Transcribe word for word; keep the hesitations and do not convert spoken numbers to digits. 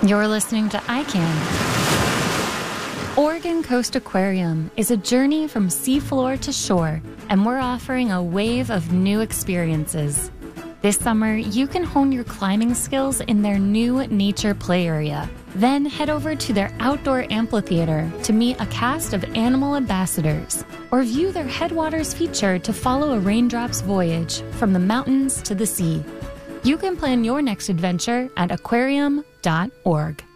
You're listening to I Can. Oregon Coast Aquarium is a journey from seafloor to shore, and we're offering a wave of new experiences. This summer, you can hone your climbing skills in their new nature play area. Then head over to their outdoor amphitheater to meet a cast of animal ambassadors, or view their Headwaters feature to follow a raindrop's voyage from the mountains to the sea. You can plan your next adventure at aquarium dot org.